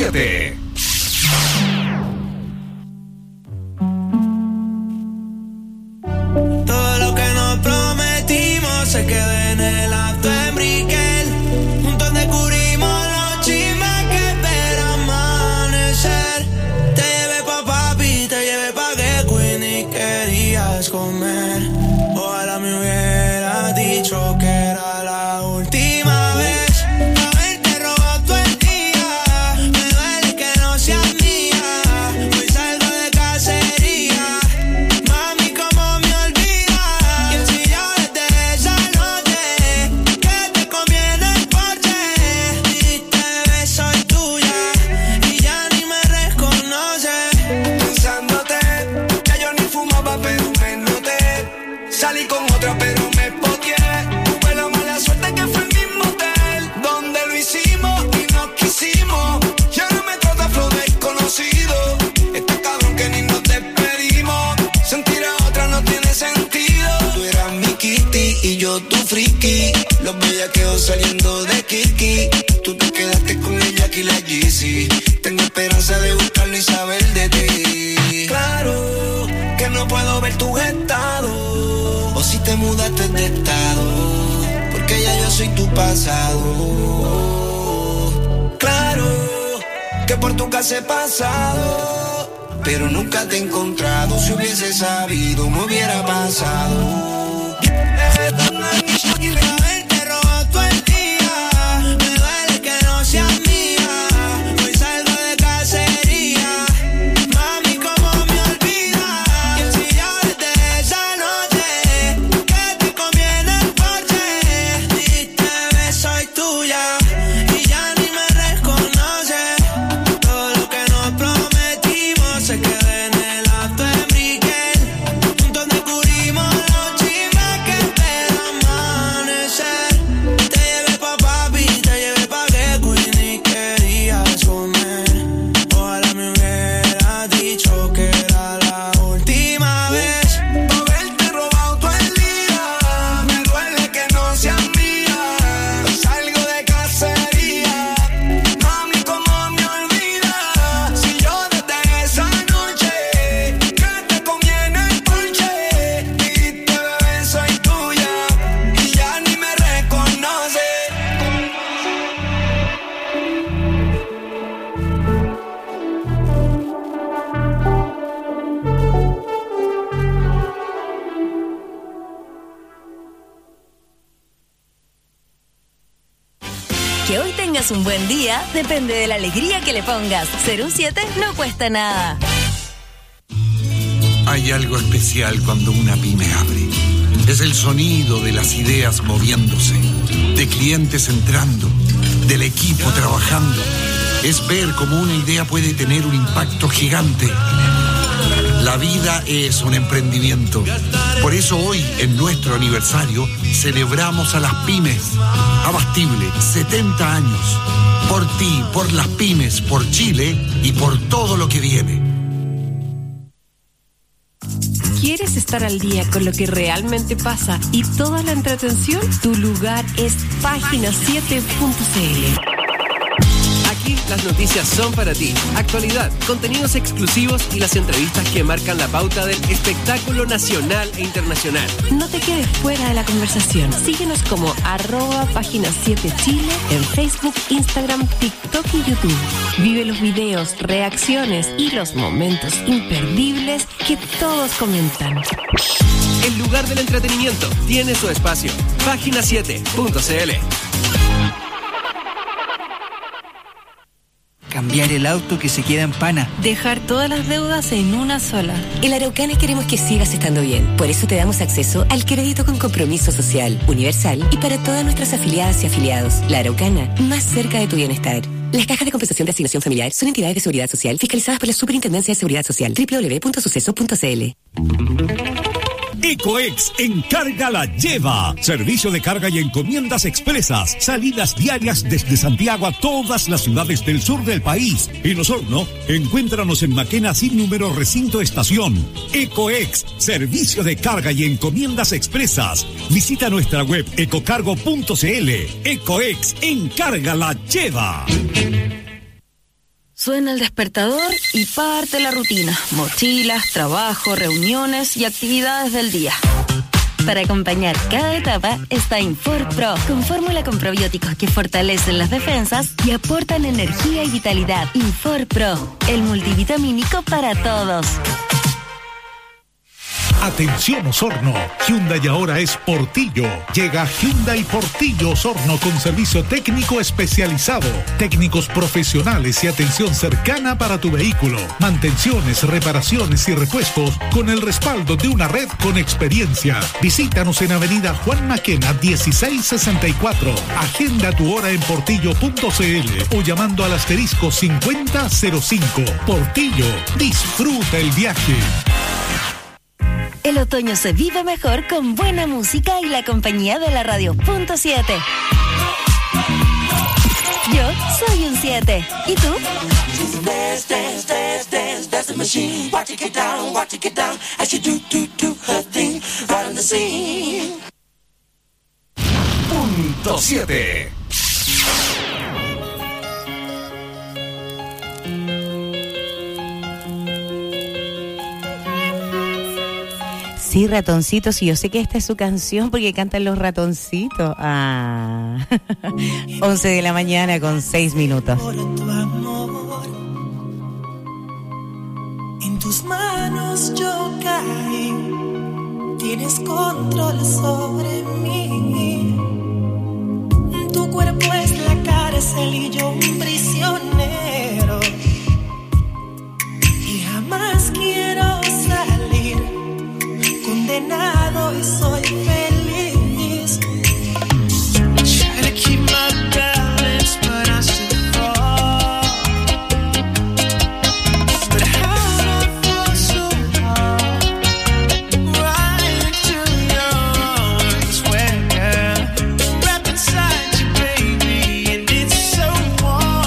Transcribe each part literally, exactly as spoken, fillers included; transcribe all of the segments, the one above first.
siete. Todo lo que nos prometimos se queda en el acto en Brickell. Juntos descubrimos los chismes que espera amanecer. Te llevé pa' papi, te llevé pa' que Queen y querías comer. Ojalá me hubiera dicho que era la última vez. Tu friki, los bellaqueos saliendo de Kiki. Tú te quedaste con el Jackie y la Yeezy. Tengo esperanza de buscarlo y saber de ti. Claro que no puedo ver tus estados, o si te mudaste de estado, porque ya yo soy tu pasado. Claro que por tu casa he pasado, pero nunca te he encontrado. Si hubiese sabido me hubiera pasado. Y realmente robó todo el día. Me duele que no seas mía. Hoy salgo de cacería. Mami, cómo me olvidas. Y el sillón desde esa noche que te conviene el porche. Diste bebé, soy tuya y ya ni me reconoce. Todo lo que nos prometimos se queda en el acto en Brickell. Juntos descubrimos los chismes que esperan amanecer. Te llevé pa' papi, te llevé pa' que Queen y querías comer. Ojalá me hubiera dicho que era la última vez. Por haberte robado todo el día. Me duele que no seas mía. Hoy salgo de cacería. Mami, cómo me olvidas. Si yo desde esa noche que te conviene el porche. Dijiste bebé, soy tuya y ya ni me reconoce. Que hoy tengas un buen día depende de la alegría que le pongas. Ser un siete no cuesta nada. Hay algo especial cuando una pyme abre. Es el sonido de las ideas moviéndose, de clientes entrando, del equipo trabajando. Es ver cómo una idea puede tener un impacto gigante. La vida es un emprendimiento. Por eso hoy, en nuestro aniversario, celebramos a las pymes. Abastible, setenta años. Por ti, por las pymes, por Chile y por todo lo que viene. ¿Quieres estar al día con lo que realmente pasa y toda la entretención? Tu lugar es página siete punto c l. Aquí las noticias son para ti. Actualidad, contenidos exclusivos y las entrevistas que marcan la pauta del espectáculo nacional e internacional. No te quedes fuera de la conversación. Síguenos como arroba página siete Chile en Facebook, Instagram, TikTok y YouTube. Vive los videos, reacciones y los momentos imperdibles que todos comentan. El lugar del entretenimiento tiene su espacio. página siete punto c l. Cambiar el auto que se queda en pana. Dejar todas las deudas en una sola. En La Araucana queremos que sigas estando bien. Por eso te damos acceso al crédito con compromiso social, universal y para todas nuestras afiliadas y afiliados. La Araucana, más cerca de tu bienestar. Las cajas de compensación de asignación familiar son entidades de seguridad social fiscalizadas por la Superintendencia de Seguridad Social. doble u doble u doble u punto suceso punto c l. Ecoex Encarga la Lleva. Servicio de carga y encomiendas expresas. Salidas diarias desde Santiago a todas las ciudades del sur del país. En Osorno, encuéntranos en Maquena sin número recinto estación. Ecoex, servicio de carga y encomiendas expresas. Visita nuestra web ecocargo punto c l. Ecoex Encarga la Lleva. Suena el despertador y parte la rutina. Mochilas, trabajo, reuniones y actividades del día. Para acompañar cada etapa está Infor Pro, con fórmula con probióticos que fortalecen las defensas y aportan energía y vitalidad. Infor Pro, el multivitamínico para todos. Atención Osorno, Hyundai ahora es Portillo. Llega Hyundai Portillo Osorno con servicio técnico especializado, técnicos profesionales y atención cercana para tu vehículo, mantenciones, reparaciones y repuestos con el respaldo de una red con experiencia. Visítanos en Avenida Juan Maquena dieciséis sesenta y cuatro. Agenda tu hora en portillo punto c l o llamando al asterisco cincuenta cero cinco. Portillo, disfruta el viaje. El otoño se vive mejor con buena música y la compañía de la radio punto siete. Yo soy un siete. ¿Y tú? Punto siete. Sí, ratoncitos, y yo sé que esta es su canción porque cantan los ratoncitos. Ah, once de la mañana con seis minutos. Por tu amor, en tus manos yo caí, tienes control sobre mí. Tu cuerpo es la cárcel y yo un prisionero, y jamás quiero salir condenado y soy feliz. Try to keep my balance, but I still fall. But how I fall so hard, right into your arms, where wrapped inside you, baby, and it's so warm.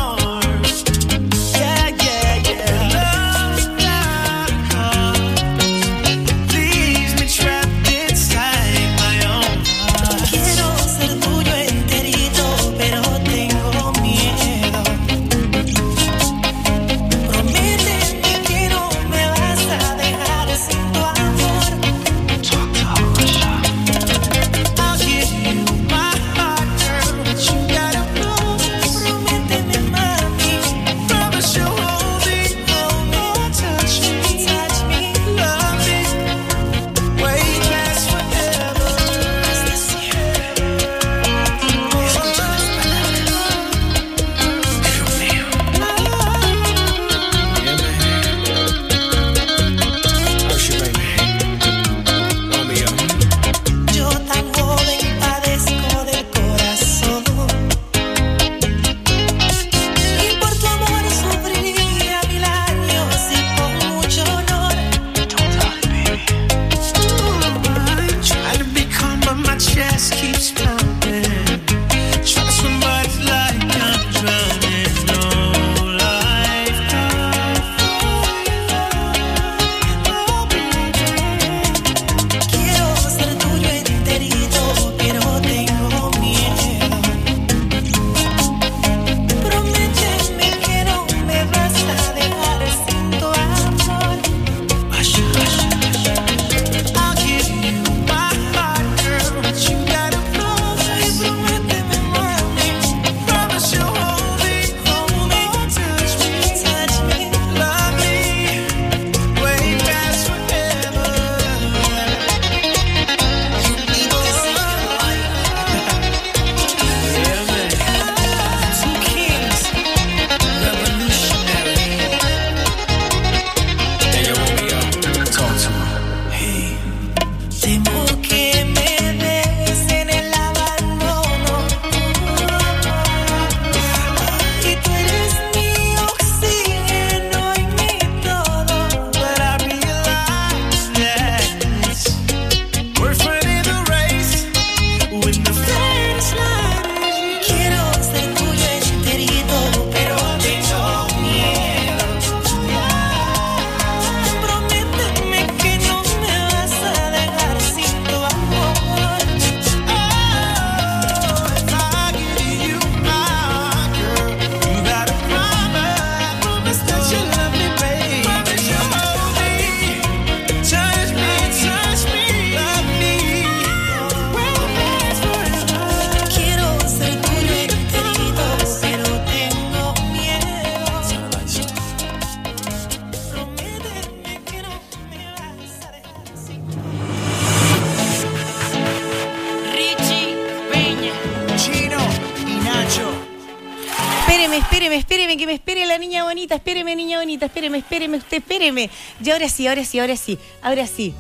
Espéreme, espéreme, que me espere la niña bonita. Espéreme, niña bonita, espéreme, espéreme usted, espéreme. Y ahora sí, ahora sí, ahora sí, ahora sí.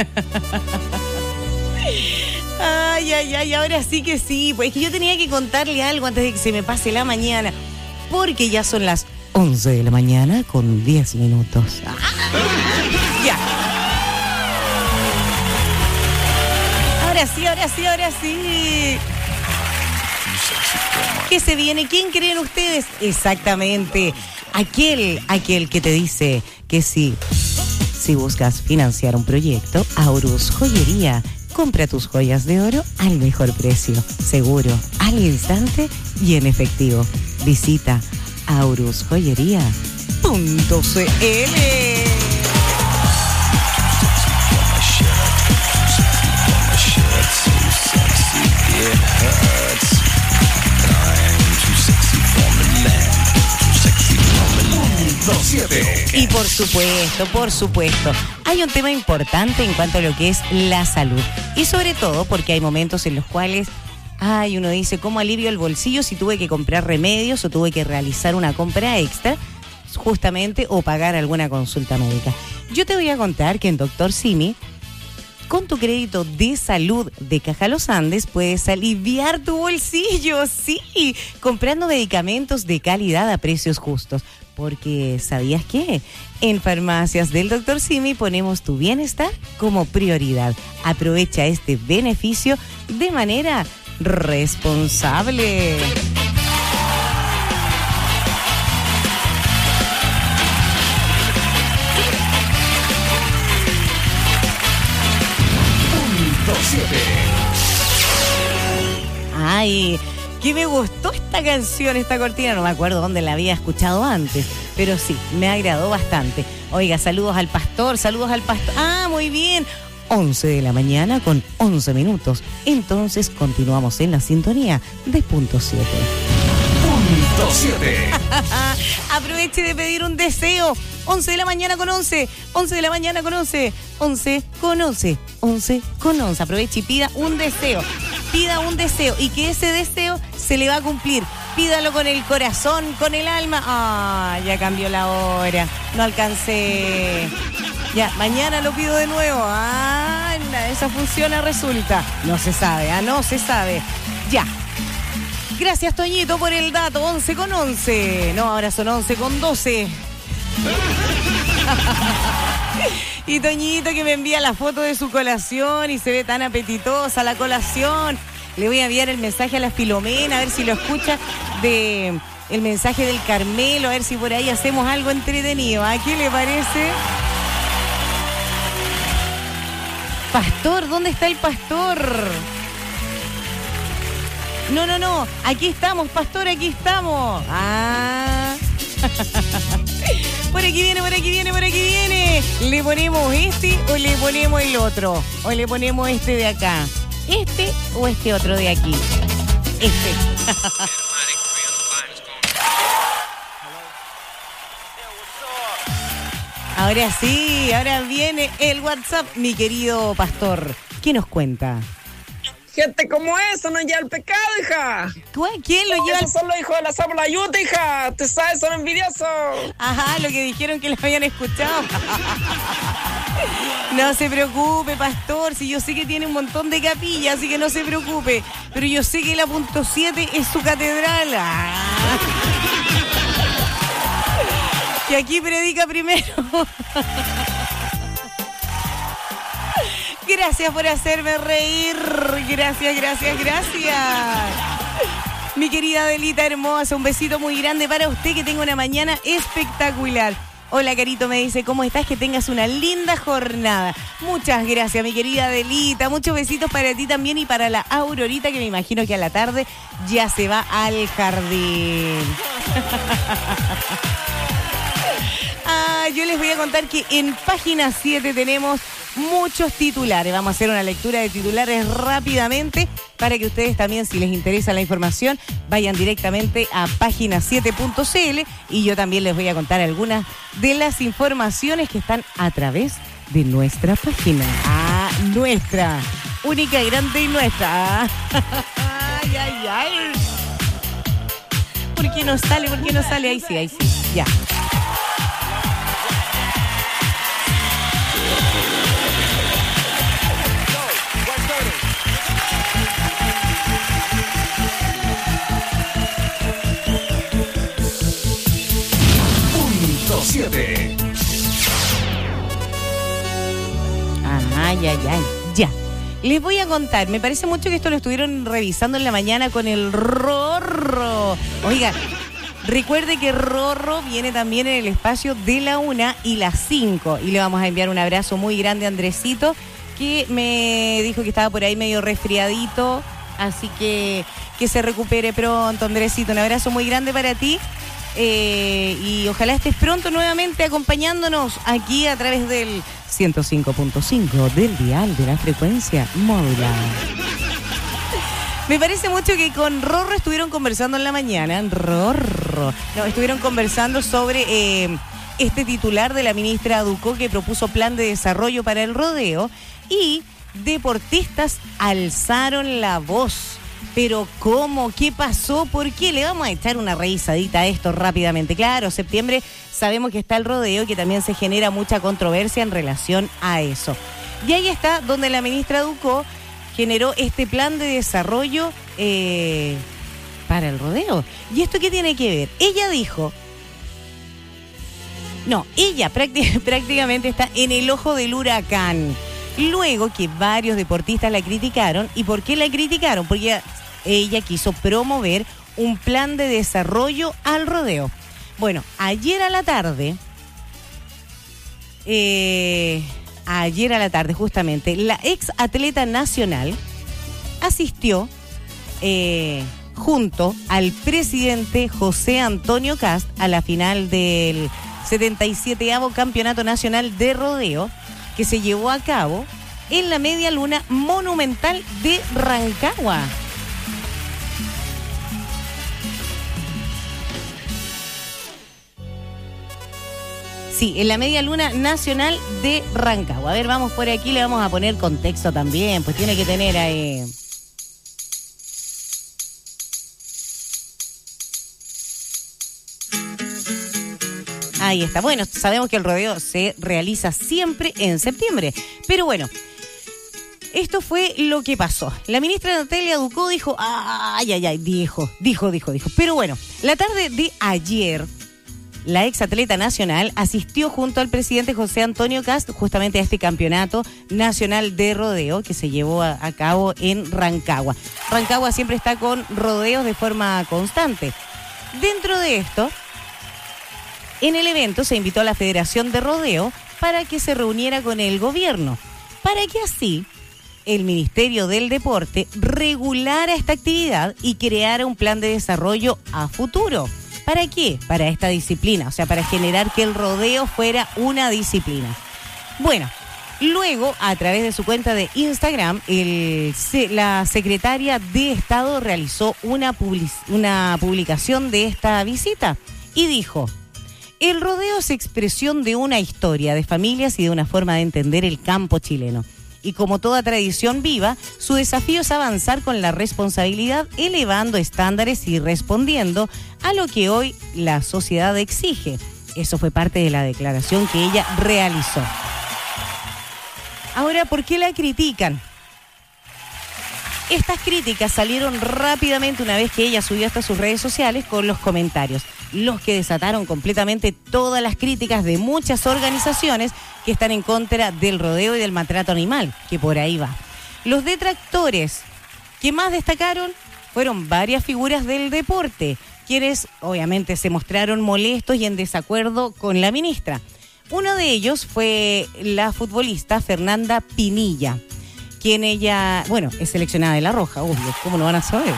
Ay, ay, ay, ahora sí que sí. Pues es que yo tenía que contarle algo antes de que se me pase la mañana. Porque ya son las once de la mañana con diez minutos. Ah, ya. Ahora sí, ahora sí, ahora sí. ¿Qué se viene? ¿Quién creen ustedes? Exactamente. Aquel, aquel que te dice que sí. Si buscas financiar un proyecto, Aurus Joyería. Compra tus joyas de oro al mejor precio, seguro, al instante y en efectivo. Visita aurus joyería punto c l. Y por supuesto, por supuesto, hay un tema importante en cuanto a lo que es la salud. Y sobre todo porque hay momentos en los cuales, ay, uno dice, ¿cómo alivio el bolsillo si tuve que comprar remedios o tuve que realizar una compra extra, justamente, o pagar alguna consulta médica? Yo te voy a contar que en Doctor Simi, con tu crédito de salud de Caja Los Andes, puedes aliviar tu bolsillo, sí, comprando medicamentos de calidad a precios justos. Porque, ¿sabías qué? En Farmacias del Doctor Simi ponemos tu bienestar como prioridad. Aprovecha este beneficio de manera responsable. Punto siete. Ay, que me gustó esta canción, esta cortina, no me acuerdo dónde la había escuchado antes, pero sí, me agradó bastante. Oiga, saludos al pastor, saludos al pastor. Ah, muy bien. once de la mañana con once minutos. Entonces continuamos en la sintonía de Punto siete. Punto siete. Aproveche de pedir un deseo. once de la mañana con once. once de la mañana con once. once con once. once con once. Aproveche y pida un deseo. Pida un deseo y que ese deseo se le va a cumplir. Pídalo con el corazón, con el alma. Ah, ya cambió la hora. No alcancé. Ya, mañana lo pido de nuevo. Ah, esa funciona resulta. No se sabe, ah, no se sabe. Ya. Gracias, Toñito, por el dato. once con once. No, ahora son once con doce. Y Toñito que me envía la foto de su colación y se ve tan apetitosa la colación. Le voy a enviar el mensaje a la Filomena, a ver si lo escucha, de el mensaje del Carmelo, a ver si por ahí hacemos algo entretenido. ¿A qué le parece? Pastor, ¿dónde está el pastor? No, no, no, aquí estamos, pastor, aquí estamos. Ah... Por aquí viene, por aquí viene, por aquí viene. ¿Le ponemos este o le ponemos el otro? ¿O le ponemos este de acá? ¿Este o este otro de aquí? Este. Ahora sí, ahora viene el WhatsApp, mi querido pastor. ¿Qué nos cuenta? Gente como esa no lleva el pecado, hija. ¿Quién lo lleva? Esos son los hijos de la Zapolayuta, hija. Tú sabes, son envidiosos. Ajá, lo que dijeron que lo habían escuchado. No se preocupe, pastor, si yo sé que tiene un montón de capillas, así que no se preocupe. Pero yo sé que la punto siete es su catedral. Ah. Que aquí predica primero. Gracias por hacerme reír. Gracias, gracias, gracias. Mi querida Adelita hermosa, un besito muy grande para usted, que tenga una mañana espectacular. Hola, Carito, me dice, ¿cómo estás? Que tengas una linda jornada. Muchas gracias, mi querida Adelita. Muchos besitos para ti también y para la Aurorita, que me imagino que a la tarde ya se va al jardín. Ah, yo les voy a contar que en página siete tenemos muchos titulares. Vamos a hacer una lectura de titulares rápidamente para que ustedes también, si les interesa la información, vayan directamente a página siete punto c l, y yo también les voy a contar algunas de las informaciones que están a través de nuestra página. Ah, nuestra. Única, grande y nuestra. Ah. Ay, ay, ay. ¿por qué no sale? ¿Por qué no sale? Ahí sí, ahí sí, ya. siete. Ajá, ya, ya, ya. Les voy a contar, me parece mucho que esto lo estuvieron revisando en la mañana con el Rorro. Oiga, recuerde que Rorro viene también en el espacio de la una y las cinco. Y le vamos a enviar un abrazo muy grande a Andresito, que me dijo que estaba por ahí medio resfriadito. Así que que se recupere pronto, Andresito. Un abrazo muy grande para ti. Eh, y ojalá estés pronto nuevamente acompañándonos aquí a través del ciento cinco punto cinco del dial de la frecuencia modulada. Me parece mucho que con Rorro estuvieron conversando en la mañana. Rorro. No, estuvieron conversando sobre eh, este titular de la ministra Ducó, que propuso plan de desarrollo para el rodeo, y deportistas alzaron la voz. Pero ¿cómo? ¿Qué pasó? ¿Por qué? Le vamos a echar una revisadita a esto rápidamente. Claro, septiembre sabemos que está el rodeo, que también se genera mucha controversia en relación a eso. Y ahí está donde la ministra Ducó generó este plan de desarrollo eh, para el rodeo. ¿Y esto qué tiene que ver? Ella dijo... No, ella prácti- prácticamente está en el ojo del huracán. Luego que varios deportistas la criticaron. ¿Y por qué la criticaron? Porque ella, ella quiso promover un plan de desarrollo al rodeo. Bueno, ayer a la tarde, eh, ayer a la tarde justamente, la ex atleta nacional asistió eh, junto al presidente José Antonio Kast a la final del setenta y séptimo Campeonato Nacional de Rodeo, que se llevó a cabo en la Media Luna Monumental de Rancagua. Sí, en la Media Luna Nacional de Rancagua. A ver, vamos por aquí, le vamos a poner contexto también, pues tiene que tener ahí... Ahí está. Bueno, sabemos que el rodeo se realiza siempre en septiembre. Pero bueno, esto fue lo que pasó. La ministra Natalia Ducó dijo, ay, ay, ay, dijo, dijo, dijo, dijo. Pero bueno, la tarde de ayer, la ex atleta nacional asistió junto al presidente José Antonio Kast justamente a este campeonato nacional de rodeo que se llevó a, a cabo en Rancagua. Rancagua siempre está con rodeos de forma constante. Dentro de esto... En el evento se invitó a la Federación de Rodeo para que se reuniera con el gobierno, para que así el Ministerio del Deporte regulara esta actividad y creara un plan de desarrollo a futuro. ¿Para qué? Para esta disciplina, o sea, para generar que el rodeo fuera una disciplina. Bueno, luego, a través de su cuenta de Instagram, el, la secretaria de Estado realizó una, public, una publicación de esta visita y dijo... El rodeo es expresión de una historia de familias y de una forma de entender el campo chileno. Y como toda tradición viva, su desafío es avanzar con la responsabilidad, elevando estándares y respondiendo a lo que hoy la sociedad exige. Eso fue parte de la declaración que ella realizó. Ahora, ¿por qué la critican? Estas críticas salieron rápidamente una vez que ella subió hasta sus redes sociales con los comentarios, los que desataron completamente todas las críticas de muchas organizaciones que están en contra del rodeo y del maltrato animal, que por ahí va. Los detractores que más destacaron fueron varias figuras del deporte, quienes obviamente se mostraron molestos y en desacuerdo con la ministra. Uno de ellos fue la futbolista Fernanda Pinilla, quien ella, bueno, es seleccionada de La Roja, obvio, ¿cómo no van a saber?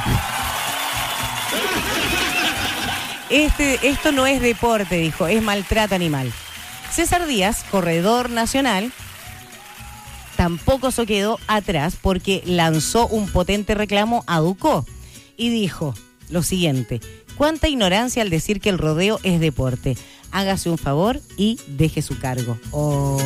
Este, esto no es deporte, dijo, es maltrato animal. César Díaz, corredor nacional, tampoco se quedó atrás porque lanzó un potente reclamo a Ducó y dijo lo siguiente: cuánta ignorancia al decir que el rodeo es deporte. Hágase un favor y deje su cargo. Oh.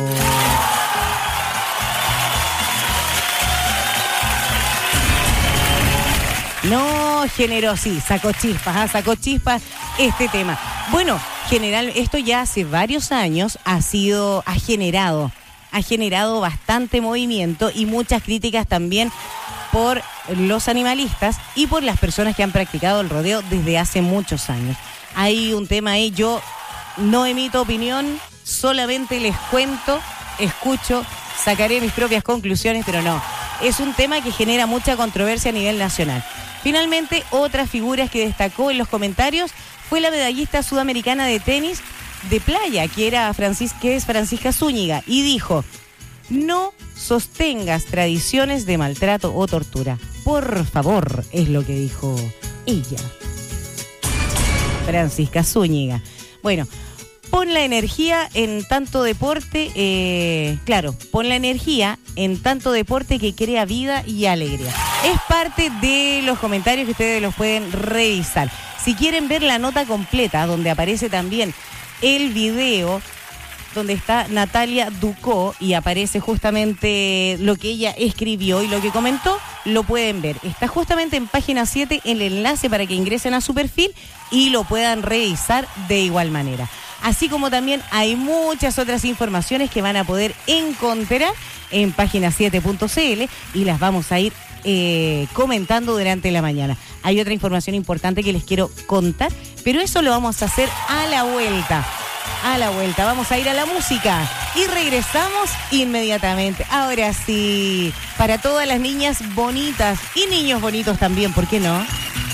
No, no, generó, sí, sacó chispas, ¿ah? sacó chispas este tema. Bueno, general, esto ya hace varios años ha sido, ha generado, ha generado bastante movimiento y muchas críticas también por los animalistas y por las personas que han practicado el rodeo desde hace muchos años. Hay un tema ahí, yo no emito opinión, solamente les cuento, escucho, sacaré mis propias conclusiones, pero no. Es un tema que genera mucha controversia a nivel nacional. Finalmente, otras figuras que destacó en los comentarios fue la medallista sudamericana de tenis de playa, que, era Francis, que es Francisca Zúñiga, y dijo: no sostengas tradiciones de maltrato o tortura. Por favor, es lo que dijo ella. Francisca Zúñiga. Bueno, pon la energía en tanto deporte, eh, claro, pon la energía en tanto deporte que crea vida y alegría. Es parte de los comentarios que ustedes los pueden revisar. Si quieren ver la nota completa, donde aparece también el video, donde está Natalia Ducó y aparece justamente lo que ella escribió y lo que comentó, lo pueden ver. Está justamente en página siete el enlace para que ingresen a su perfil y lo puedan revisar de igual manera. Así como también hay muchas otras informaciones que van a poder encontrar en página siete punto c l y las vamos a ir eh, comentando durante la mañana. Hay otra información importante que les quiero contar, pero eso lo vamos a hacer a la vuelta. A la vuelta, vamos a ir a la música y regresamos inmediatamente. Ahora sí, para todas las niñas bonitas y niños bonitos también, ¿por qué no?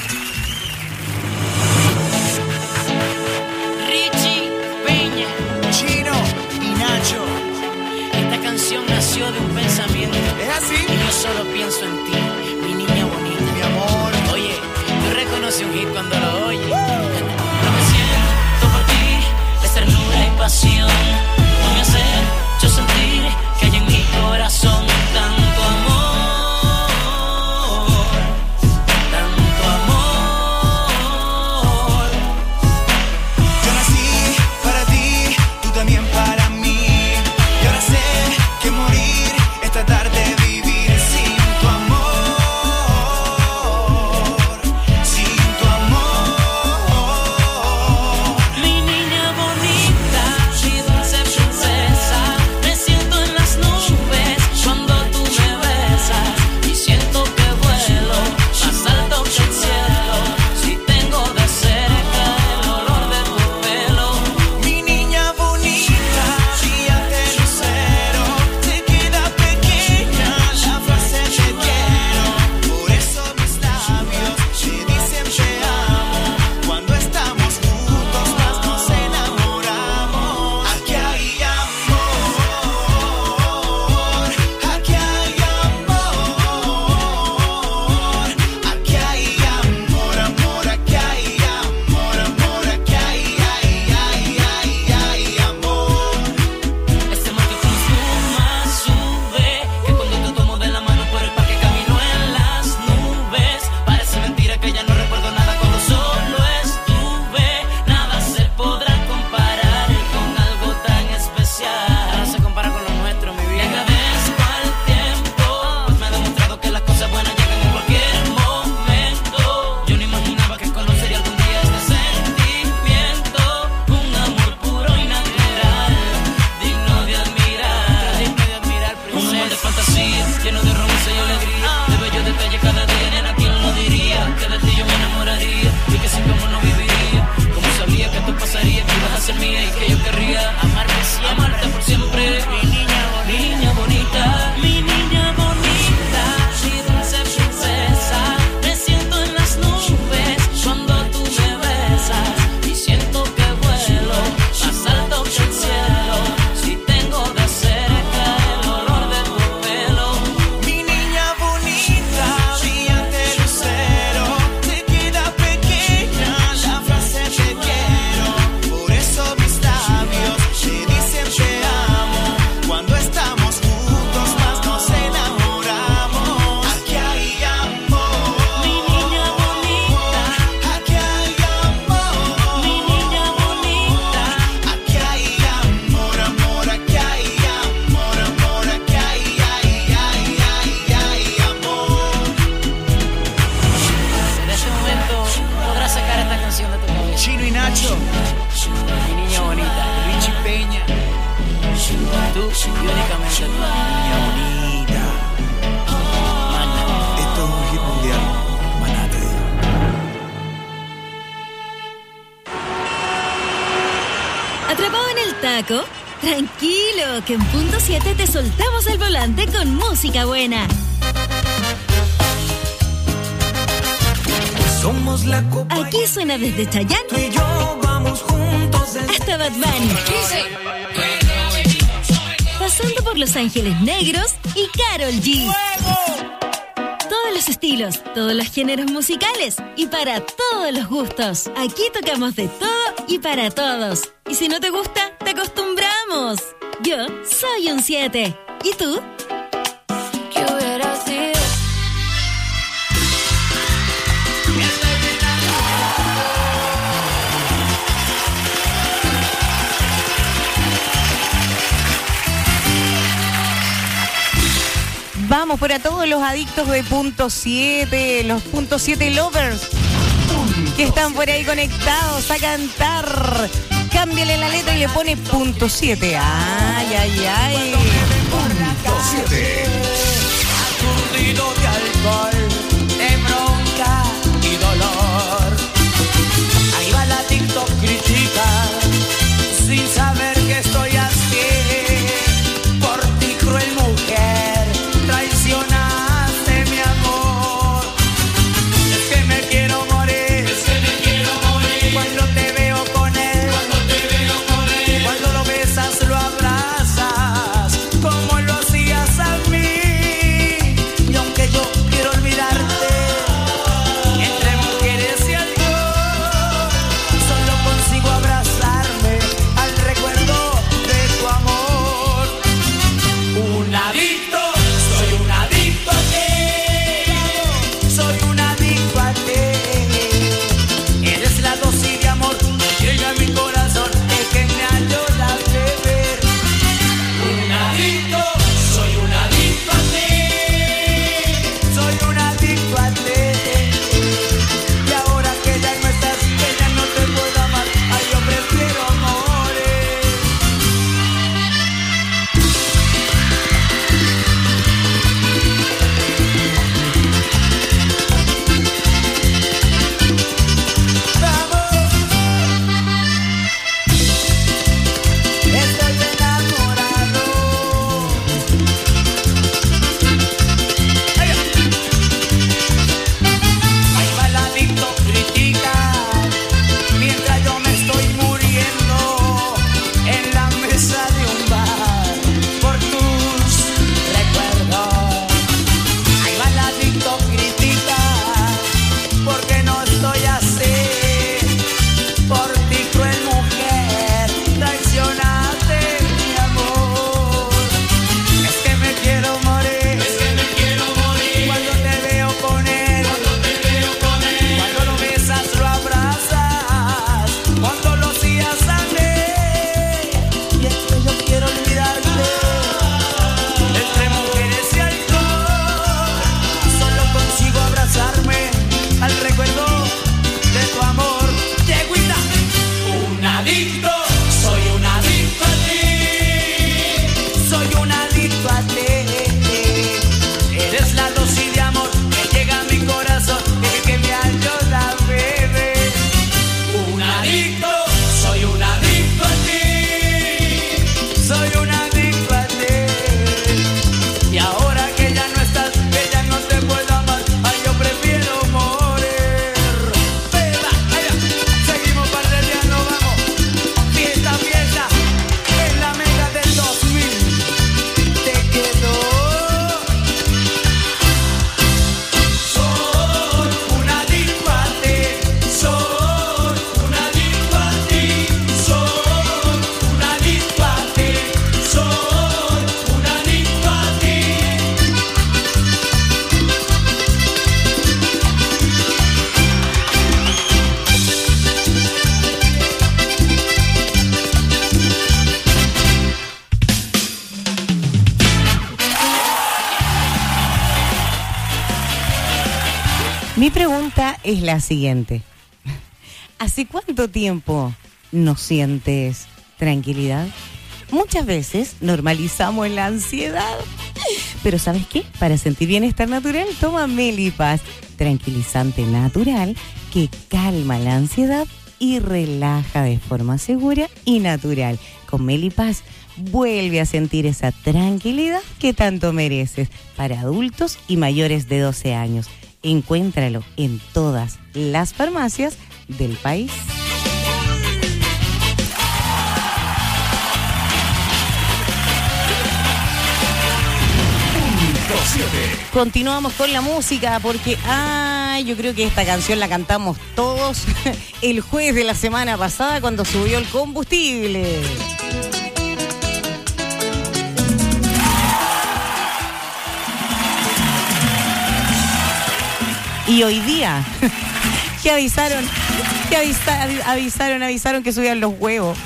Richie Peña, Chino y Nacho. Esta canción nació de un pensamiento. ¿Es así? Y yo solo pienso en ti, mi niña bonita. Mi amor. Oye, yo reconocí un hit cuando lo oye. Lo que siento por ti es ternura y pasión. No me hace yo sentir que hay en mi corazón tanto amor. Sin tu amor, sin tu amor. y únicamente tú, niña bonita. Mana. Esto es un hit mundial. Maná, te digo. ¿Atrapado en el taco? Tranquilo, que en punto siete te soltamos el volante con música buena. Somos la copa. Aquí suena desde Chayanne Tú y yo vamos juntos hasta Bad Bunny. Pasando por Los Ángeles Negros y Karol G. Todos los estilos, todos los géneros musicales y para todos los gustos. Aquí tocamos de todo y para todos. Y si no te gusta, te acostumbramos. Yo soy un siete. ¿Y tú? ¿Qué hubiera sido? Vamos para todos los adictos de punto siete, los punto siete lovers que están por ahí conectados a cantar. Cámbiale la letra y le pone punto siete. Ay, ay, ay. punto siete. Aturdido de alcohol, de bronca y dolor. Ahí va la TikTok crítica, sin saber que estoy así. Por ti, cruel mujer, traicionaste mi amor. Es que me quiero morir, es que me quiero morir. Cuando te veo con él, cuando te veo con él. Cuando lo besas, lo abrazas, como lo hacías a mí. Y aunque yo quiero olvidarte, entre mujeres y alcohol, solo consigo abrazarme al recuerdo de tu amor. Un adicto, soy un adicto a ti, soy un adicto a ti. Eres la dosis de amor que llega a mi corazón, el que me ayuda a beber. Un adicto, soy un adicto a ti, soy un adicto a ti. Y ahora que ya no estás, que ya no te puedo amar, ay, yo prefiero morir. Estoy enamorado. Ahí va el adicto, critica, mientras yo me estoy muriendo en la mesa de un bar por tus recuerdos. Ahí va el adicto, critica, porque no estoy así. Por ti, cruel mujer, traicionaste mi amor. Es que me quiero morir, es que me quiero morir. Cuando te veo con él, cuando te veo con él. Cuando lo besas, lo abrazas, cuando lo hacías a mí. Y es que yo quiero olvidarte, entre mujeres y alcohol, solo consigo abrazarme al recuerdo de tu amor. Yeguita, un adicto, soy un adicto a ti, soy un adicto a ti. Eres la dosis de amor que llega a mi corazón, el que me ayuda a beber. Un adicto, soy un adicto a ti, soy un adicto a ti. Y ahora que ya no estás, que ya no te puedo amar, ay, yo prefiero morir. Beba, allá, seguimos parrilleando, vamos. Fiesta, fiesta, en la mega del dos mil. Te quedó. Soy un adicto a ti, soy un adicto a ti, soy un adicto a ti, soy un adicto a ti. Mi pregunta es la siguiente. ¿Hace cuánto tiempo no sientes tranquilidad? Muchas veces normalizamos la ansiedad. Pero ¿sabes qué? Para sentir bienestar natural, toma Melipaz, tranquilizante natural que calma la ansiedad y relaja de forma segura y natural. Con Melipaz vuelve a sentir esa tranquilidad que tanto mereces para adultos y mayores de doce años. Encuéntralo en todas las farmacias del país. Continuamos con la música porque ah, yo creo que esta canción la cantamos todos el jueves de la semana pasada cuando subió el combustible. Y hoy día que avisaron, que avisa, avisaron, avisaron que subían los huevos.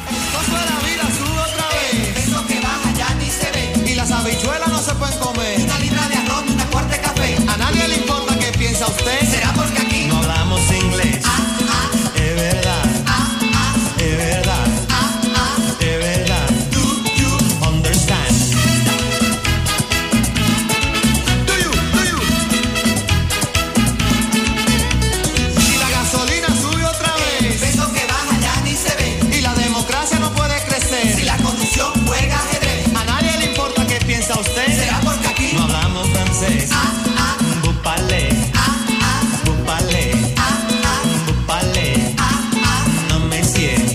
Las habichuelas no se pueden comer. Una libra de arroz y una cuarta de café. A nadie le importa qué piensa usted. ¿Será porque aquí no hablamos inglés? Ah, ah. Es verdad. Ah, ah. Es verdad. Ah, ah. Es verdad. Do you understand? Do you, do you? Si la gasolina sube otra vez, el peso que baja ya ni se ve. Y la democracia no puede crecer. Si la corrupción juega ajedrez. A nadie le importa qué piensa usted. ¿Será porque aquí no hablamos francés? Ah, ah. Bupale. Ah, ah. Bupale. Ah, ah. Bupale. Ah, ah. No me sigue.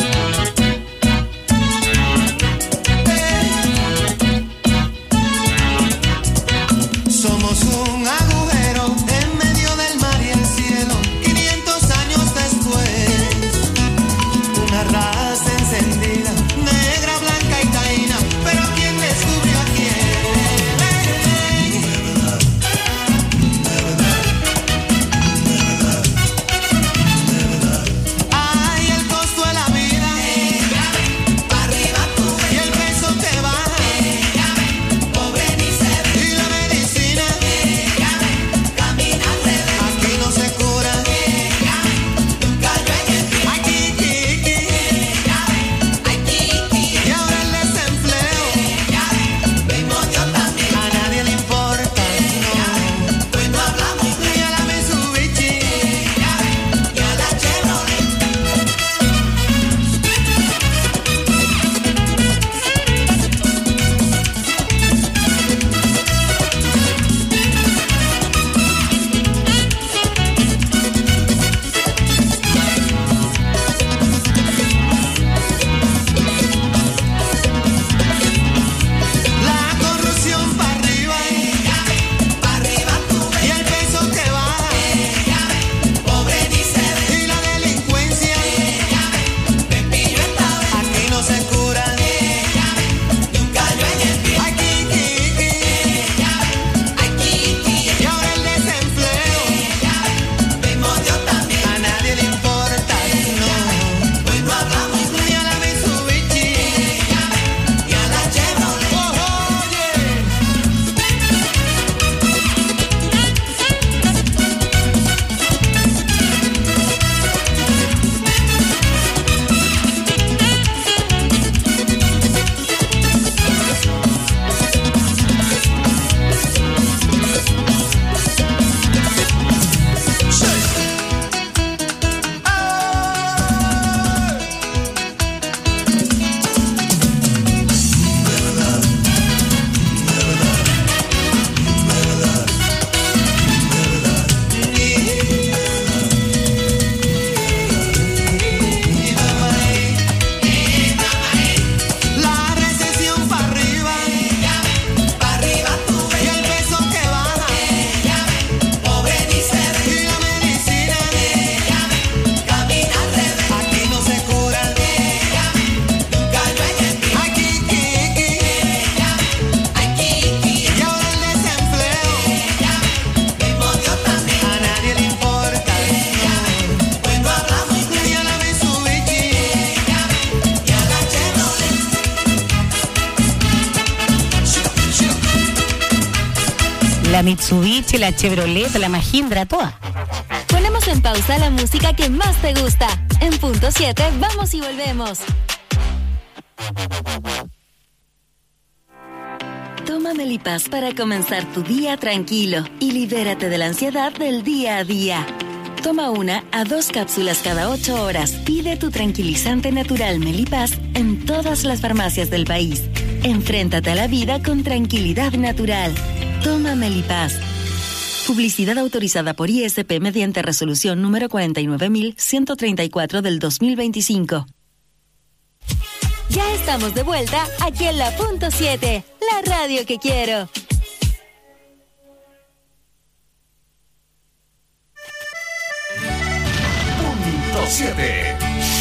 Somos un agujero en medio del mar y el cielo. quinientos años después, una raza encendida, negra, blanca y taína. Pero ¿quién descubrió a quién? Ay, el costo de la vida, pa' arriba tú, y el peso te baja, pobre ni se ve, y la medicina, camina al revés, aquí no se cura, nunca llueve el pie, ay, kiki, ay, kiki, y ahora el desempleo, mismo yo también, a nadie le importa, no, pues no hablamos, ni a la Mitsubishi, ni a la Chevrolet. La corrupción pa' arriba, pa' arriba tú, y el peso que baja, pobre ni se ve, y la delincuencia, Pepillo esta vez, aquí no se cura, nunca llueve el pie, ay, kiki, ay, kiki, y ahora el desempleo, mismo yo también, a nadie le importa, no, pues no hablamos ni a la Mitsubishi, ni a la Chevrolet. Oye. La recesión pa' arriba, pa' arriba tú, y el peso que baja, pobre ni se ve, y la medicina, camina al revés, aquí no se cura, nunca llueve el pie, ay, kiki, ay, kiki, y ahora el desempleo, mismo yo también, a nadie le importa, no, pues no hablamos ni a la Mitsubishi, ni a la Chevrolet. La Mitsubishi, la Chevrolet, la Mahindra, todas. Ponemos en pausa la música que más te gusta. En punto siete, vamos y volvemos. Toma Melipaz para comenzar tu día tranquilo y libérate de la ansiedad del día a día. Toma una a dos cápsulas cada ocho horas. Pide tu tranquilizante natural Melipaz en todas las farmacias del país. Enfréntate a la vida con tranquilidad natural. Toma Melipaz. Publicidad autorizada por I S P mediante resolución número cuarenta y nueve mil ciento treinta y cuatro del dos mil veinticinco. Ya estamos de vuelta aquí en la punto siete, la radio que quiero. Punto siete.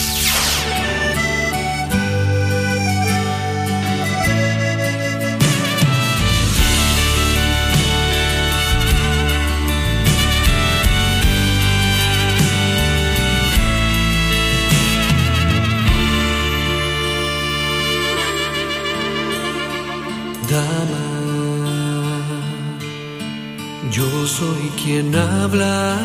Dama, yo soy quien habla.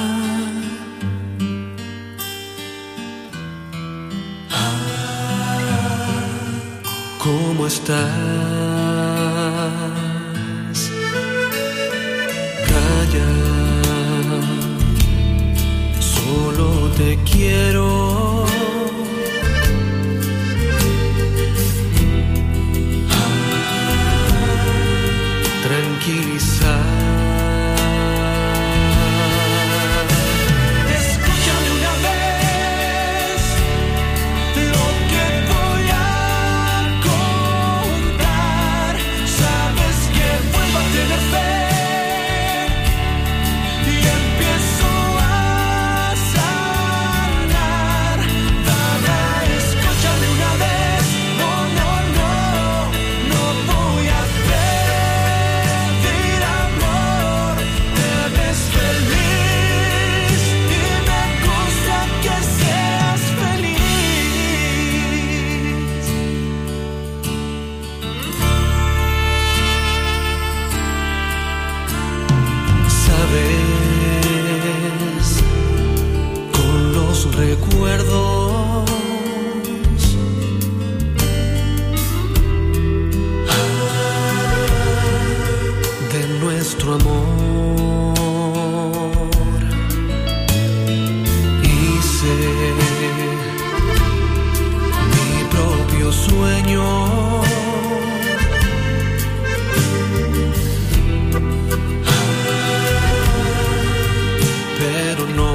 Ah, ¿cómo estás? Calla, solo te quiero. Tranquilizar. Escúchame una vez lo que voy a contar. Sabes que vuelvo a tener fe y empiezo a sanar. Dama, escúchame una vez. No, no, no, no voy a recuerdos ah, de nuestro amor. Hice mi propio sueño. Ah, pero no.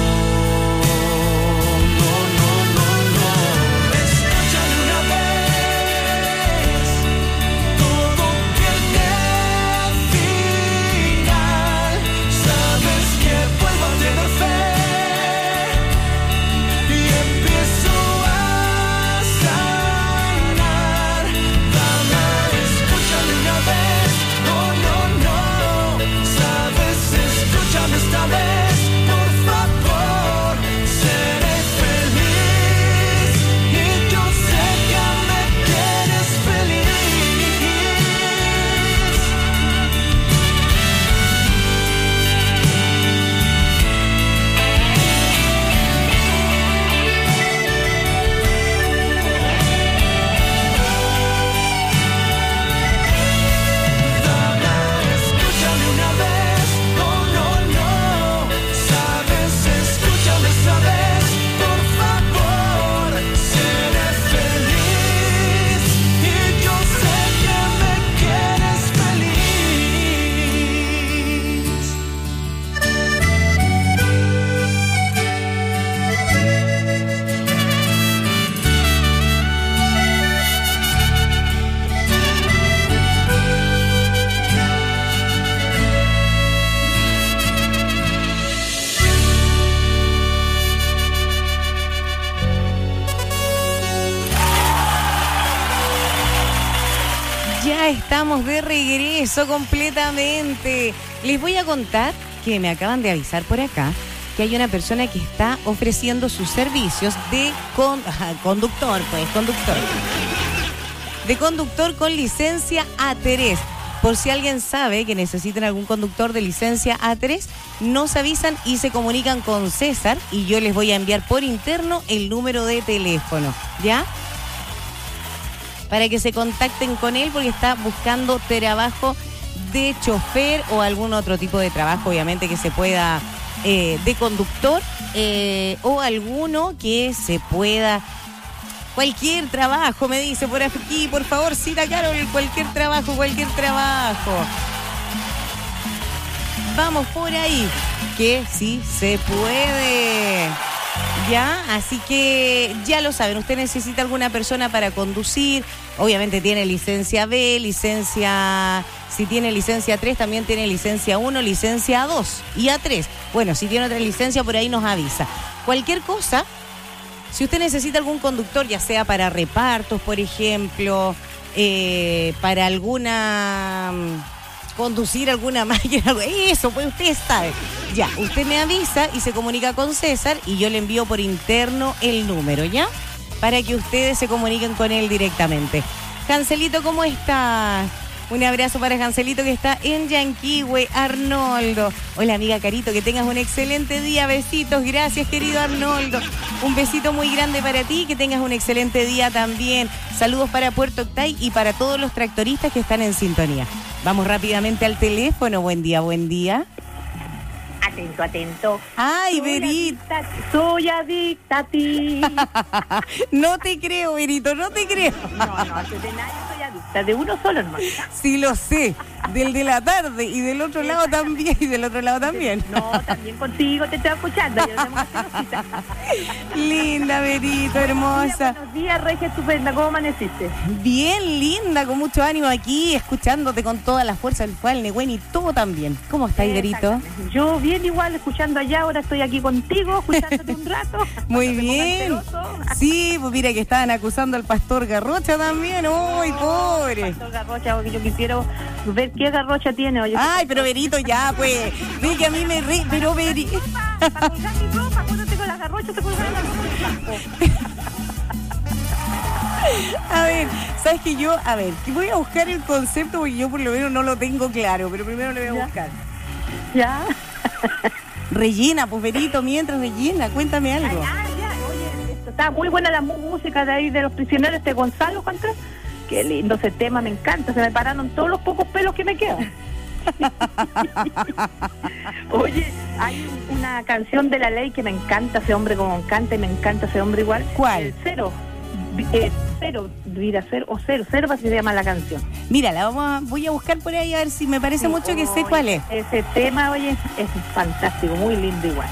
Esta vez, por favor, seré feliz y yo sé que me quieres Dama, escúchame una vez. No, no, no. Sabes, escúchame esta vez, por favor, seré feliz y yo sé que me quieres feliz. Ya estamos de regreso completamente. Les voy a contar que me acaban de avisar por acá que hay una persona que está ofreciendo sus servicios de con, ajá, conductor, pues conductor. De conductor con licencia A tres. Por si alguien sabe que necesitan algún conductor de licencia A tres, nos avisan y se comunican con César y yo les voy a enviar por interno el número de teléfono, ¿ya? para que se contacten con él porque está buscando trabajo de chofer o algún otro tipo de trabajo, obviamente que se pueda, eh, de conductor eh, o alguno que se pueda, cualquier trabajo, me dice por aquí, por favor, cita Carol, cualquier trabajo, cualquier trabajo. Vamos por ahí, que sí se puede. Ya, así que ya lo saben, usted necesita alguna persona para conducir, obviamente tiene licencia B, licencia, si tiene licencia tres, también tiene licencia uno, licencia dos y A tres. Bueno, si tiene otra licencia, por ahí nos avisa. Cualquier cosa, si usted necesita algún conductor, ya sea para repartos, por ejemplo, eh, para alguna... conducir alguna máquina, eso, pues usted sabe. Ya, usted me avisa y se comunica con César y yo le envío por interno el número, ¿ya? Para que ustedes se comuniquen con él directamente. Cancelito, ¿cómo está? Un abrazo para Cancelito que está en Yanquihue, Arnoldo. Hola, amiga Carito, que tengas un excelente día. Besitos, gracias, querido Arnoldo. Un besito muy grande para ti, que tengas un excelente día también. Saludos para Puerto Octay y para todos los tractoristas que están en sintonía. Vamos rápidamente al teléfono. Buen día, buen día. Atento, atento. Ay, soy Verito. Adicta, soy adicta a ti. No te creo, Verito, no te creo. No, no, de nadie soy adicta, de uno solo, hermano. Sí, lo sé. Del de la tarde y del otro lado también, y del otro lado también. No, también contigo te estoy escuchando. Yo tengo que hacer cosita. Linda, Verito, hermosa. Buenos días, Regia estupenda. ¿Cómo amaneciste? Bien, linda, con mucho ánimo aquí, escuchándote con toda la fuerza del cual, Neguen y todo también. ¿Cómo estás, Verito? Yo bien igual, escuchando allá, ahora estoy aquí contigo, escuchándote un rato. Muy bien. Sí, pues mira que estaban acusando al pastor Garrocha también. ¡Uy, pobre! Pastor Garrocha, yo quisiera ver qué Garrocha tiene. Oye, ay, pero Verito, ya, pues. Ve que a mí me re... Pero Verito... Para colgar mi ropa, cuando tengo la Garrocha, te colgar la ropa. A ver, ¿sabes qué? Yo, a ver, voy a buscar el concepto porque yo por lo menos no lo tengo claro, pero primero le voy a ¿Ya? buscar. ¿Ya? Rellena, pues Verito, mientras rellena, cuéntame algo. Ay, ay, ya, oye, esto, está muy buena la música de ahí de los prisioneros de Gonzalo Contreras. Qué lindo ese tema, me encanta, se me pararon todos los pocos pelos que me quedan. Oye, hay una canción de La Ley que me encanta, ese hombre como canta y me encanta ese hombre igual. ¿Cuál? El cero, eh, cero, vida cero o cero, cero así se llama la canción. Mira, la vamos a, voy a buscar por ahí a ver si me parece Sí, mucho que sé oye, cuál es. Ese tema, oye, es fantástico, muy lindo igual.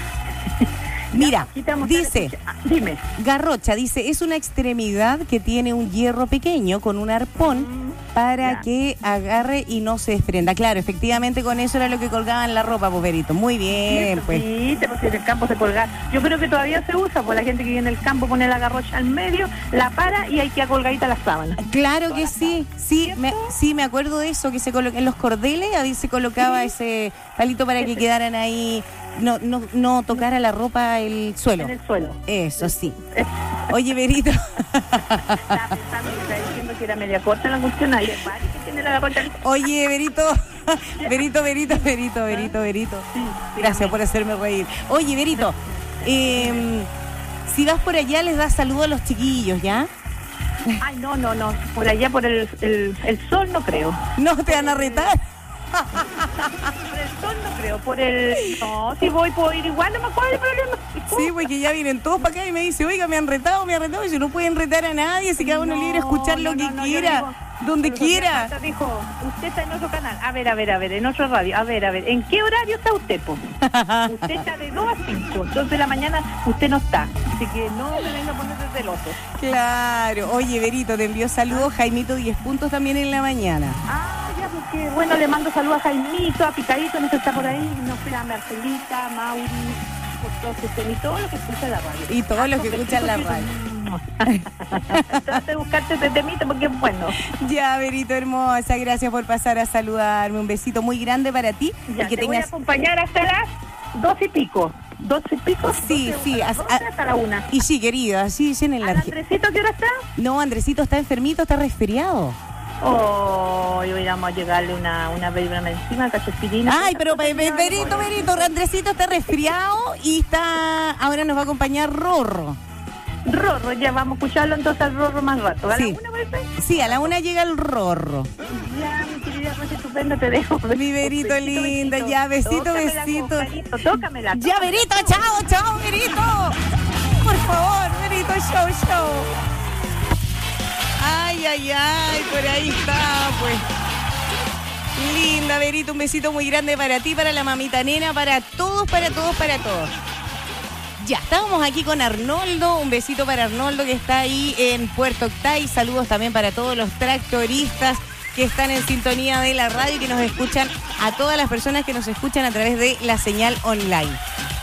Mira, Ya, dice, ah, dime. Garrocha, dice, es una extremidad que tiene un hierro pequeño con un arpón para ya. que agarre y no se desprenda. Claro, efectivamente con eso era lo que colgaban la ropa, Poverito. Muy bien, pues. Sí, te pues, en el campo se colga. Yo creo que todavía se usa, pues la gente que vive en el campo pone la garrocha al medio, la para y hay que colgadita la sábana. Claro que sí, sí, me, sí, me acuerdo de eso, que se colo- en los cordeles ahí se colocaba sí. ese palito para que quedaran ahí, no, no, no tocara la ropa el suelo. En el suelo. Eso sí. Oye, Verito. Estaba pensando que estaba diciendo que era media corta la cuestión, ahí es varios que tiene la garrocha. Oye, Verito, Verito, Verito, Verito, Verito, Verito. Gracias por hacerme reír. Oye, Verito, eh, si vas por allá les das saludo a los chiquillos, ¿ya? Ay, no, no, no, por allá por el, el, el sol no creo. ¿No te van a retar? Por el sol no creo, por el... No, si voy puedo ir igual, no me acuerdo el problema. Sí, porque ya vienen todos para acá y me dice, oiga, me han retado, me han retado, y si no pueden retar a nadie, si cada uno No, libre a escuchar lo no, que no, no, quiera, digo, donde pero quiera. Sofía dijo, usted está en otro canal. A ver, a ver, a ver, en otro radio. A ver, a ver, ¿en qué horario está usted, po? Usted está de dos a cinco, dos de la mañana usted no está. Así que no me venga a poner desde el otro. Claro. Oye, Verito, te envió saludos, Jaimito diez puntos también en la mañana. Ah, ya, porque bueno, le mando saludos a Jaimito, a Picadito, no sé si está por ahí, no sé, a Marcelita, Mauri, por todos ustedes, y todos los que escuchan la radio. Y todos los que escuchan la radio. Trata de buscarte desde mí porque es bueno. Ya, Verito, hermosa, gracias por pasar a saludarme. Un besito muy grande para ti. Ya, y que te tengas... voy a acompañar hasta las dos y pico. ¿Dos y pico? Sí, doce, sí. a, doce hasta la una. Y sí, querida, así dicen en la... ¿Andresito qué hora está? No, Andresito está enfermito, está resfriado. Oh, hoy vamos a llegarle una, una una encima, cachospirina. Ay, pero Verito, Verito, Andresito está resfriado y está... Ahora nos va a acompañar Rorro. Rorro, ya vamos a escucharlo entonces al Rorro más rato. ¿A Sí. la una parece? Sí, a la una llega el Rorro. Ya, mi querida Rosa estupenda, te dejo. Mi Verito linda, ya, besito, Tócamela, besito. Carito, tócamela. Ya, Verito, chao, chao, Verito. Por favor, Verito, show, show. Ay, ay, ay, por ahí está, pues. Linda, Verito, un besito muy grande para ti, para la mamita nena, para todos, para todos, para todos. Ya, estábamos aquí con Arnoldo, un besito para Arnoldo que está ahí en Puerto Octay, saludos también para todos los tractoristas que están en sintonía de la radio y que nos escuchan, a todas las personas que nos escuchan a través de la señal online.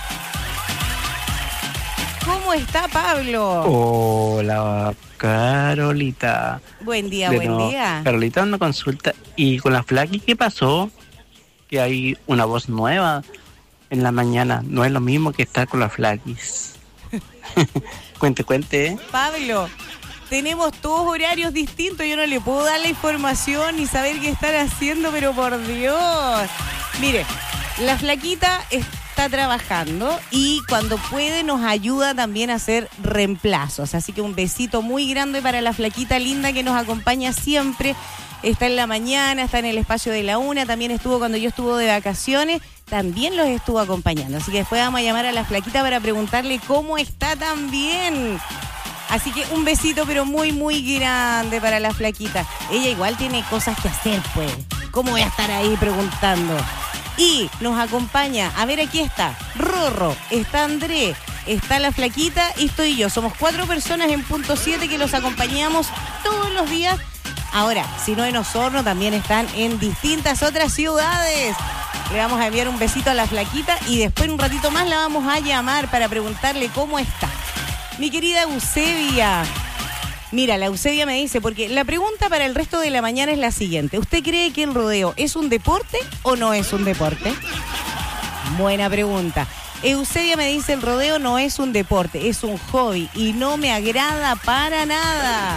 ¿Cómo está Pablo? Hola, Carolita. Buen día, De buen nuevo, día. Carolita, una consulta. ¿Y con la Flaqui qué pasó? Que hay una voz nueva en la mañana. No es lo mismo que estar con la Flaquis. Cuente, cuente. ¿eh? Pablo, tenemos todos horarios distintos, yo no le puedo dar la información ni saber qué están haciendo, pero por Dios. Mire, la Flaquita está trabajando y cuando puede nos ayuda también a hacer reemplazos. Así que un besito muy grande para la Flaquita linda que nos acompaña siempre. Está en la mañana, está en el espacio de la una, también estuvo cuando yo estuve de vacaciones, también los estuvo acompañando. Así que después vamos a llamar a la Flaquita para preguntarle cómo está también. Así que un besito pero muy, muy grande para la Flaquita. Ella igual tiene cosas que hacer, pues. ¿Cómo voy a estar ahí preguntando? Y nos acompaña, a ver, aquí está Rorro, está André, está la Flaquita y estoy yo. Somos cuatro personas en punto siete que los acompañamos todos los días. Ahora, si no en Osorno, también están en distintas otras ciudades. Le vamos a enviar un besito a la Flaquita y después en un ratito más la vamos a llamar para preguntarle cómo está. Mi querida Eusebia. Mira, la Eusebia me dice, porque la pregunta para el resto de la mañana es la siguiente. ¿Usted cree que el rodeo es un deporte o no es un deporte? Buena pregunta. Eusebia me dice, el rodeo no es un deporte, es un hobby y no me agrada para nada.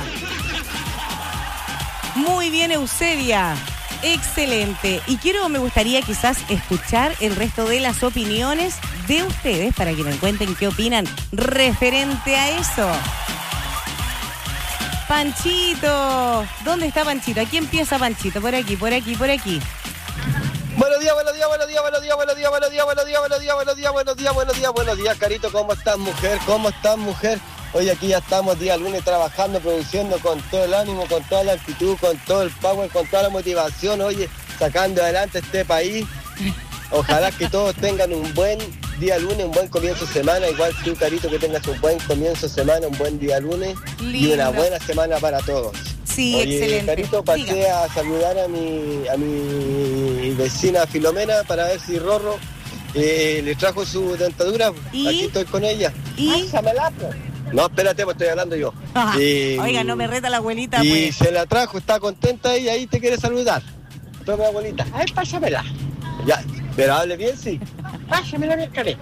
Muy bien, Eusebia. Excelente. Y quiero, me gustaría quizás escuchar el resto de las opiniones de ustedes para que me cuenten qué opinan referente a eso. Panchito. ¿Dónde está Panchito? Aquí empieza Panchito. Por aquí, por aquí, por aquí. Buenos días, buenos días, buenos días, buenos días, buenos días, buenos días, buenos días, buenos días, buenos días, buenos días, buenos días, buenos días, Carito, ¿cómo estás, mujer? ¿Cómo estás, mujer? Hoy aquí ya estamos día lunes trabajando, produciendo con todo el ánimo, con toda la actitud, con todo el power, con toda la motivación, oye, sacando adelante este país. Ojalá que todos tengan un buen día lunes, un buen comienzo de semana, igual tú, Carito, que tengas un buen comienzo de semana, un buen día lunes Lindo. y una buena semana para todos. Sí, Oye, excelente. Carito, pasé Diga. a saludar a mi, a mi vecina Filomena para ver si Rorro eh, le trajo su dentadura. ¿Y? Aquí estoy con ella. ¿Y? No, espérate, pues estoy hablando yo. Ajá. Eh, Oiga, no me reta la abuelita, y pues. se la trajo, está contenta y ahí te quiere saludar. Toma, abuelita. Ay, pásamela. Ya, pero hable bien, sí. Pásamela bien, Karen.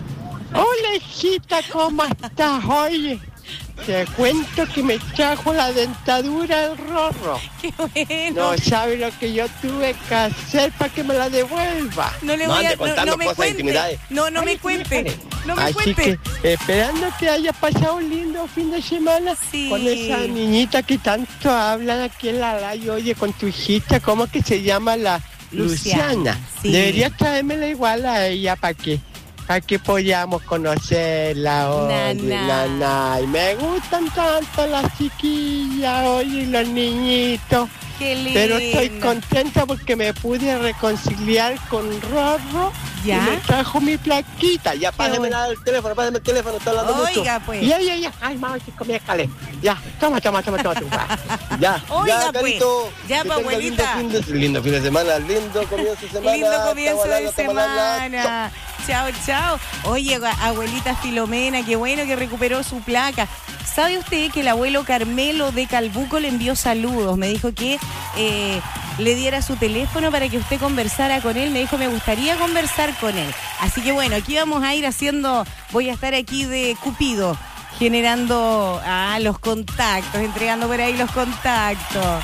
Hola, hijita, ¿cómo estás? Oye, te cuento que me trajo la dentadura el Rorro. Qué bueno. No sabe lo que yo tuve que hacer para que me la devuelva. No le voy a... No, no me cuente. No, no me cuente. No me Así cuente. que, esperando que haya pasado un lindo fin de semana Sí. con esa niñita que tanto hablan aquí en la radio, oye, con tu hijita, ¿cómo que se llama la Luciana, Luciana? sí. Deberías traérmela igual a ella para que, para que podamos conocerla, oye, Nana. nana. Y me gustan tanto las chiquillas, oye, y los niñitos. Qué lindo. Pero estoy contenta porque me pude reconciliar con Rorro. ¿Ya? Y me trajo mi plaquita. Ya, Pásame el teléfono, pásame el teléfono, está hablando Oiga, mucho. pues. Ya, ya, ya. Ay, mamá, chico, déjale. Ya, toma, toma, toma, toma. toma. Ya, Oiga, ya, pues. Carito. Ya, que pa' tenga abuelita. Lindo fin, de, lindo fin de semana, lindo comienzo de semana. Lindo comienzo Estamos de hablando, estamos hablando. semana. Chao, chao. Oye, abuelita Filomena, qué bueno que recuperó su placa. ¿Sabe usted que el abuelo Carmelo de Calbuco le envió saludos? Me dijo que eh, le diera su teléfono para que usted conversara con él. Me dijo, me gustaría conversar con él. Así que bueno, aquí vamos a ir haciendo, voy a estar aquí de Cupido, generando ah, los contactos, entregando por ahí los contactos.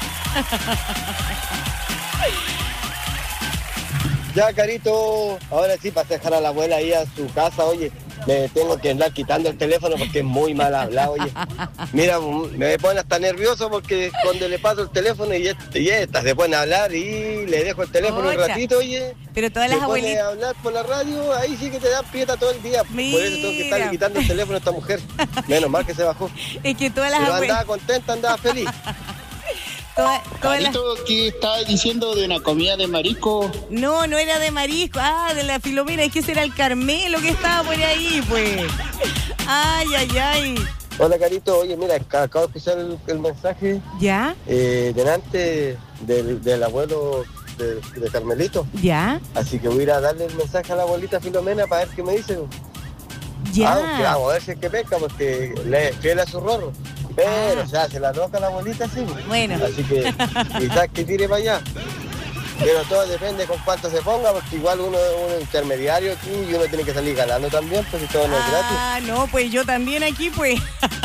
Ya, Carito, ahora sí, para dejar a la abuela ahí a su casa, oye, me tengo que andar quitando el teléfono porque es muy mal hablado, oye. Mira, me pone hasta nervioso porque cuando le paso el teléfono y esta, y esta se pone a hablar y le dejo el teléfono Ocha. un ratito, oye. Pero todas se las pone abuelitas... a hablar por la radio, ahí sí que te dan prieta todo el día. Mira. Por eso tengo que estarle quitando el teléfono a esta mujer. Menos mal que se bajó. Es que todas las Pero abuelitas... andaba contenta, andaba feliz. Toda, todas las... Carito, ¿qué estabas diciendo de una comida de marisco? No, no era de marisco. Ah, de la Filomena. Es que ese era el Carmelo que estaba por ahí, pues. Ay, ay, ay. Hola, Carito. Oye, mira, acabo de escuchar el, el mensaje. ¿Ya? Eh, delante del, del abuelo de, de Carmelito. ¿Ya? Así que voy a ir a darle el mensaje a la abuelita Filomena para ver qué me dice. Ya. Aunque vamos a ver si es que pesca, porque le es fiel a su rorro. Pero, Ah. o sea, se la roca la abuelita, sí. Bueno. Así que quizás que tire para allá. Pero todo depende con cuánto se ponga, porque igual uno es un intermediario aquí y uno tiene que salir ganando también, pues si todo no es gratis. Ah, no, pues yo también aquí, pues.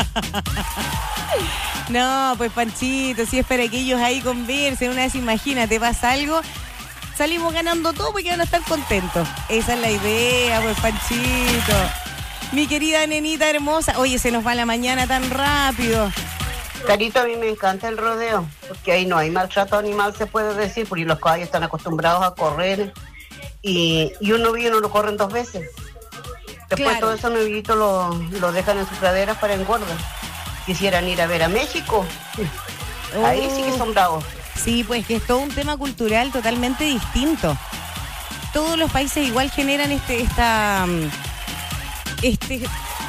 No, pues Panchito, si es para que ellos ahí conversen, una vez imagínate, pasa algo, salimos ganando todo porque van a estar contentos. Esa es la idea, pues Panchito. Mi querida nenita hermosa, oye, se nos va la mañana tan rápido. Carito, a mí me encanta el rodeo, porque ahí no hay maltrato animal, se puede decir, porque los caballos están acostumbrados a correr y, y un novillo lo corren dos veces. Después Claro. todos esos novillitos lo, lo dejan en sus praderas para engordar. Quisieran ir a ver a México, ahí sí que son bravos. Sí, pues que es todo un tema cultural totalmente distinto. Todos los países igual generan este, esta, mm, este,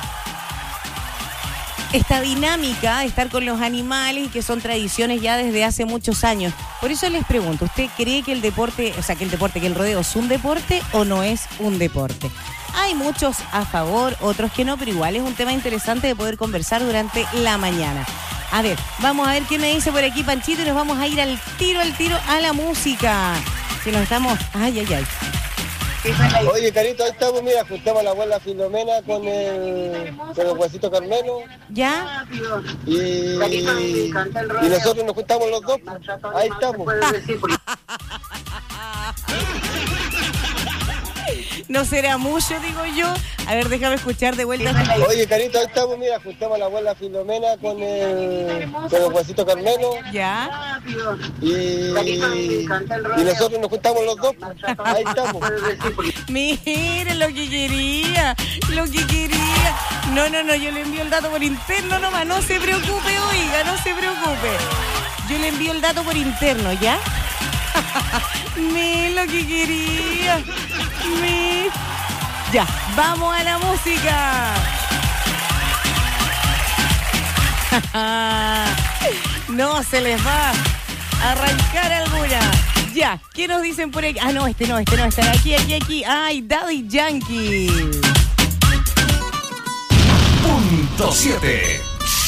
esta dinámica de estar con los animales y que son tradiciones ya desde hace muchos años. Por eso les pregunto, ¿usted cree que el deporte, o sea, que el deporte, que el rodeo es un deporte o no es un deporte? Hay muchos a favor, otros que no, pero igual es un tema interesante de poder conversar durante la mañana. A ver, vamos a ver qué me dice por aquí Panchito y nos vamos a ir al tiro, al tiro a la música. Que nos estamos... Ay, ay, ay. Oye, Carito, ahí estamos, mira, juntamos a la abuela Filomena con el, con el huesito Carmelo. ¿Ya? Y, y nosotros nos juntamos los dos. Ahí estamos. No será mucho, digo yo. A ver, déjame escuchar de vuelta. Oye, Carito, ahí estamos, mira, juntamos a la abuela Filomena con el, con el huesito Carmelo. ¿Ya? Y, y nosotros nos juntamos los dos. Ahí estamos. Miren lo que quería, lo que quería. No, no, no, yo le envío el dato por interno nomás. No se preocupe, oiga, no se preocupe. Yo le envío el dato por interno, ¿ya? Miren lo que quería. Mi... Ya, vamos a la música. No se les va a arrancar alguna. Ya, ¿qué nos dicen por aquí? Ah, no, este no, este no, este no. Aquí, aquí, aquí. Ay, Daddy Yankee. Punto siete.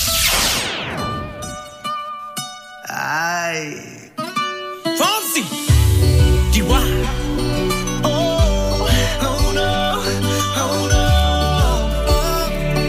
Ay. Fonsi. Chihuahua. Oh, oh no, oh no. Oh.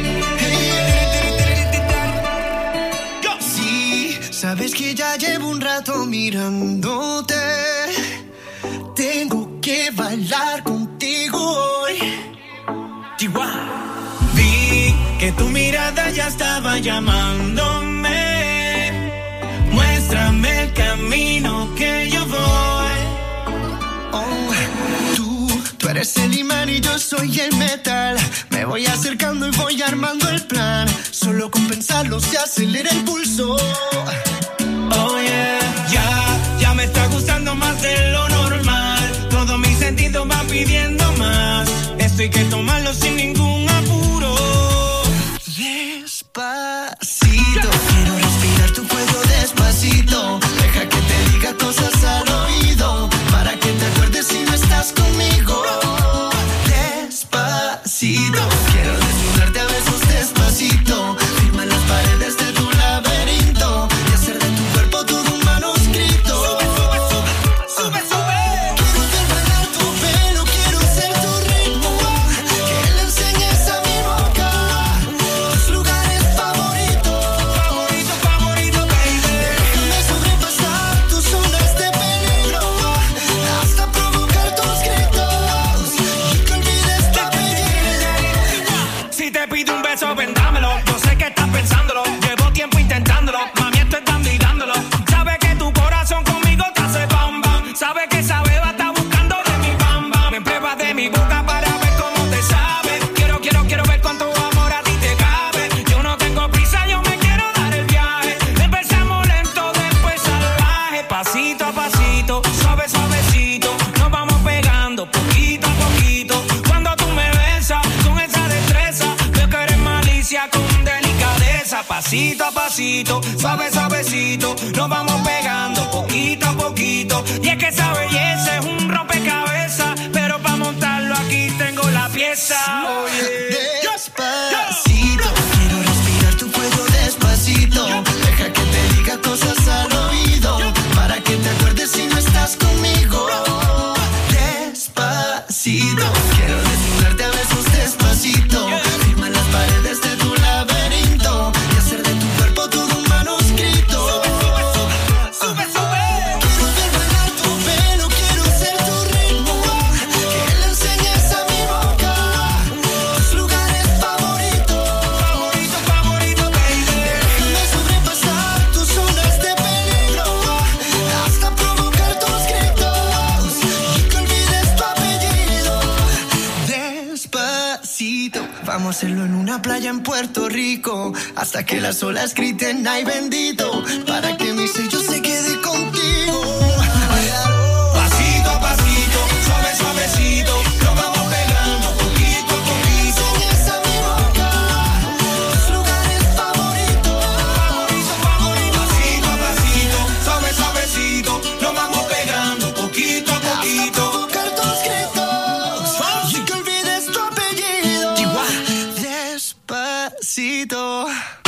Go. Sí, sabes que ya llevo un rato mirándote. Tengo que bailar contigo hoy. Chihuahua. Vi que tu mirada ya estaba llamándome. Muéstrame el camino que yo voy. Oh, tú, tú eres el imán y yo soy el metal. Me voy acercando y voy armando el plan. Solo con pensarlo se acelera el pulso. Oh yeah, ya, ya me está gustando más de lo normal. Todo mi sentido va pidiendo más. Esto hay que tomarlo sin ningún apuro. Despacito, quiero respirar tu cuello despacito. Deja que te diga cosas al oído, para que te acuerdes si no estás conmigo. Despacito, quiero desnudarte a besos despacito. Firma las paredes de tu laberinto y hacer de tu cuerpo todo un manuscrito. Sube, sube, sube, sube. Quiero ver bailar tu pelo, quiero ser tu ritmo. Que le enseñe pasito a pasito, suave, suavecito, nos vamos pegando poquito a poquito. Cuando tú me besas con esa destreza, veo que eres malicia con delicadeza. Pasito a pasito, suave, suavecito, nos vamos pegando poquito a poquito. Y es que esa belleza es un rompecabezas, pero para montarlo aquí tengo la pieza. Oye, despacito, quiero respirar tu cuello despacito. Deja que te diga cosas al oído, para que te acuerdes si no estás conmigo. Despacito, quiero desnudarte a besos despacito. Firma las paredes de tu laberinto y hacer de tu cuerpo todo un manuscrito. Sube, sube. Quiero ver bailar tu pelo, quiero ser tu ritmo. Que le enseñes a mi boca tus lugares favoritos. Favorito, favorito, baby. Déjame sobrepasar tus zonas de peligro, hasta provocar tus gritos y que olvides tu apellido. Despacito, vamos a hacerlo en una playa en Puerto Rico, hasta que las olas griten ay bendito, para que mi sello se quede contigo. Pasito a pasito, suave, suavecito, nos vamos pegando poquito a poquito. Enseñas a mi boca tus lugares favoritos. Favorito, favorito, pasito a pasito, suave, suavecito, nos vamos pegando poquito a poquito. Hasta provocar tus gritos y que olvides tu apellido. Despacito.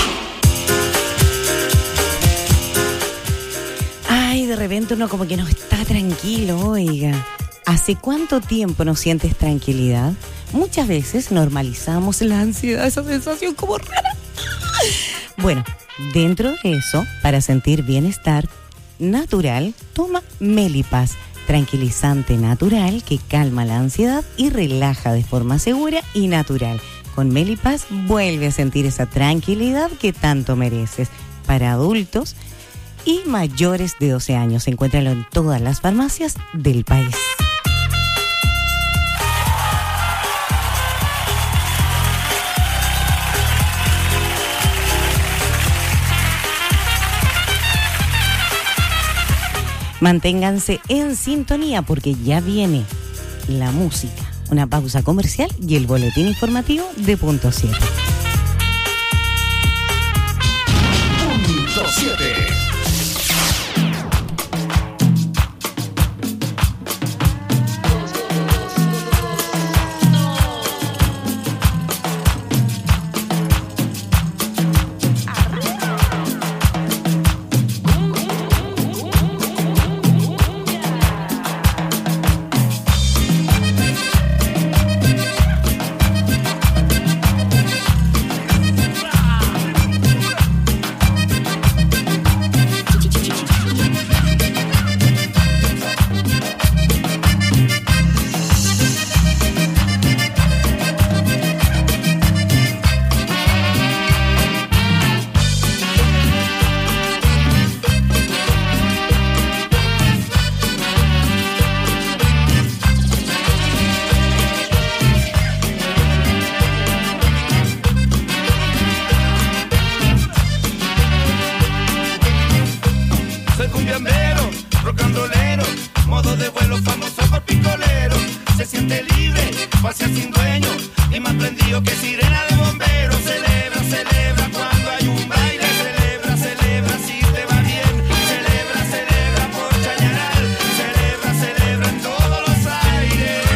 Ay, de repente uno como que no está tranquilo, oiga. ¿Hace cuánto tiempo no sientes tranquilidad? Muchas veces normalizamos la ansiedad, esa sensación como rara. Bueno, dentro de eso, para sentir bienestar natural, toma Melipaz, tranquilizante natural que calma la ansiedad y relaja de forma segura y natural. Con Melipaz vuelve a sentir esa tranquilidad que tanto mereces. Para adultos y mayores de doce años, encuéntralo en todas las farmacias del país. Manténganse en sintonía porque ya viene la música, una pausa comercial y el boletín informativo de Punto siete. Punto siete. Sin dueño y más prendido que sirena de bomberos. Celebra, celebra cuando hay un baile.